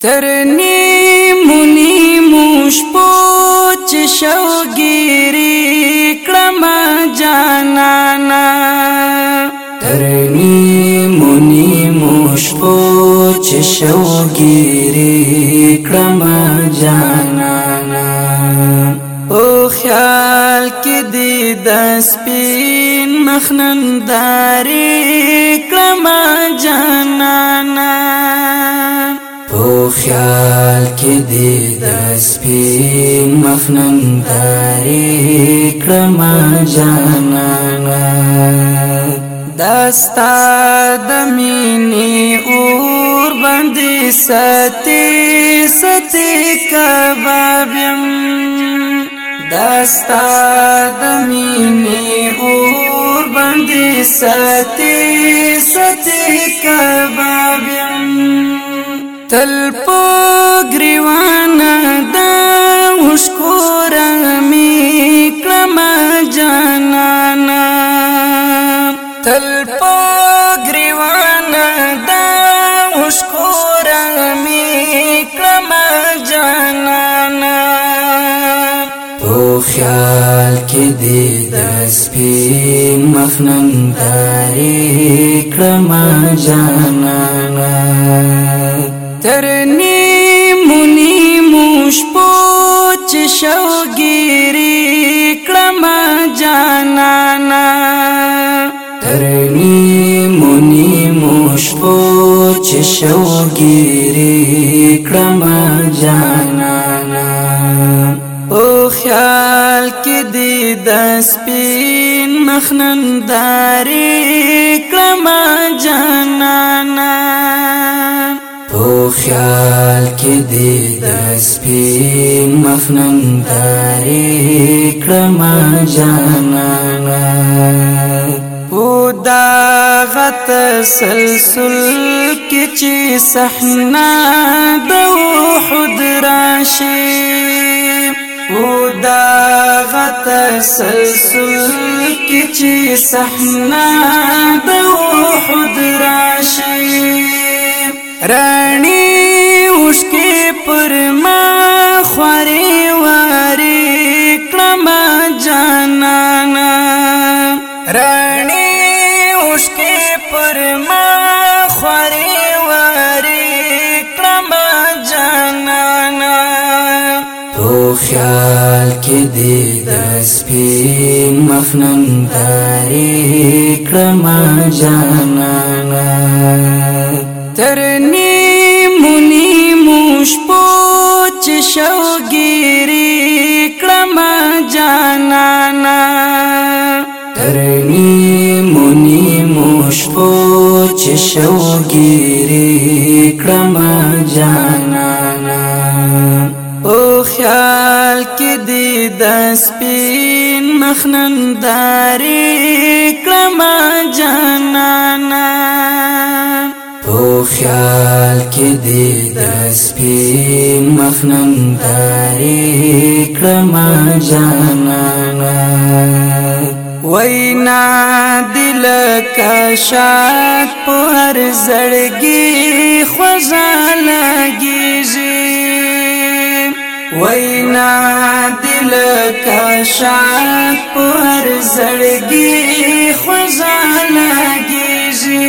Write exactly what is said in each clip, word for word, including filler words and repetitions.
ترنی منی مشپو چشوگیری کرم جانانا ترنی منی مشپو چشوگیری کرم جانانا او خیال کی دی دسپین مخننداری کرم جانانا او خیال کی دی دسپین مخننداری کرم جانانا دستا دمینی اور بندی ستی ستی کبابیم دستا دمینی اور بندی ستی ستی کبابیم تل پا گریوانا دا مشکورمی کرم جانانا تل پا گریوانا دا مشکورمی کرم جانانا او خیال کی دی دسپین مخننداری کرم جانانا ترنی منی مشپو چشوگیری کرم جانانا ترنی منی مشپو چشوگیری کرم جانانا او خیال کی دی دسپین مخننداری کرم جانانا او خیال کی دی دسپین مخننداری کرم جانانا او داغ تسلسل کی چی صحنا دو حد راشی او داغ تسلسل کی چی صحنا دو حد راشی رانی اسکی پر ما خواری واری کرم جانانا رانی اسکی پر ما خواری واری کرم جانانا تو خیال کی دی دسپین مخننداری کرم جانانا ترنی منی مشپو چشوگیری کرم جانانا ترنی منی مشپو چشوگیری کرم جانانا او خیال کی دی دسپین مخننداری کرم جانانا او خیال کی دی دسپین مخننداری کرم جانانا وینا دل کشات پو هر زړګي خوځا لګیږي وینا دل کشات پو هر زړګي خوځا لګیږي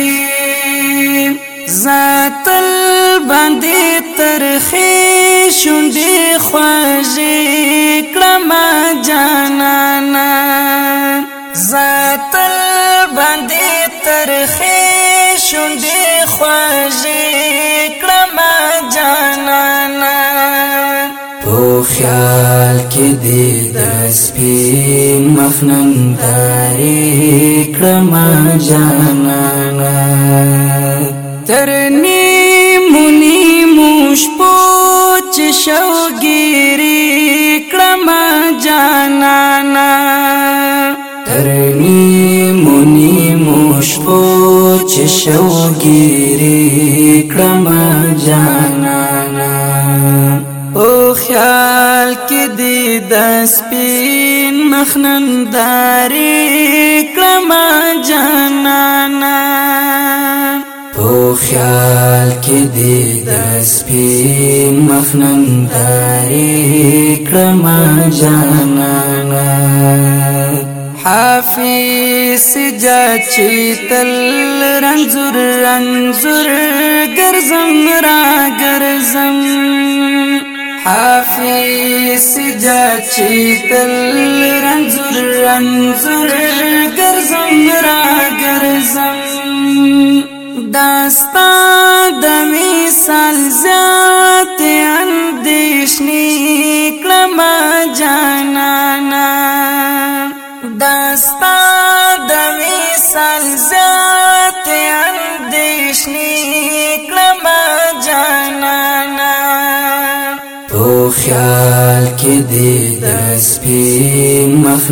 ذاتل باندې ترخی شونډې خوږې کړم جانانا ذاتل باندې ترخی شونډې خوږې کړم جانانا او خیال کی دی دسپین مخننداری کرم جانانا ترنی منی مشپو چشوگیری کرم جانانا ترنی منی مشپو چشوگیری کرم جانانا او خیال کی دی دسپین مخننداری کرم جانانا او خیال کې دې د سپین مخنندارې کړم جانانا حافظ سجاد چې تل رنځور رنځور ګرځم را ګرځم حافظ سجاد چې تل رنځور رنځور ګرځم را ګرځم داستا د مثال ذات اندیشنی کړم جانانا داستا د مثال ذات اندیشنی کړم جانانا تو خیال کې دې د سپین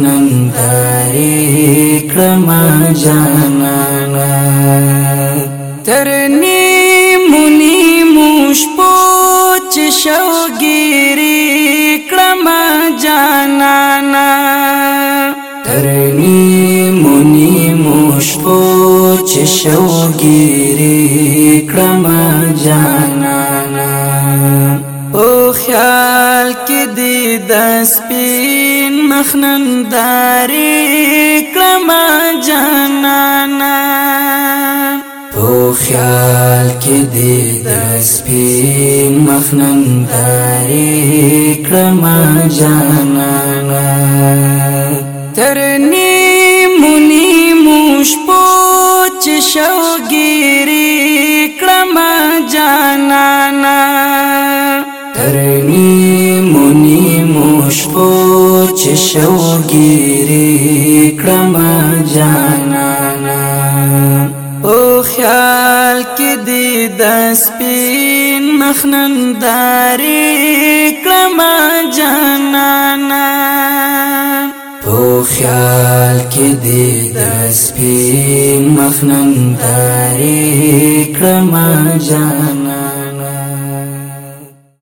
مخنندارې کړم جانانا تر نیمو نیمو شپو چې شوګیرې کړم جانانا تر نیمو نیمو شپو چې شوګیرې کړم جانانا او خیال کې دې د سپین مخنندارې کړم جانانا او خیال کې دې د سپین مخنندارې کړم جانانا تر نیمو نیمو شپو چې شوګیرې کړم جانانا تر نیمو نیمو شپو چې شوګیرې کړم جانانا او خیال کې دې د سپین مخنندارې کړم جانانا او خیال کې دې د سپین مخنندارې کړم جانانا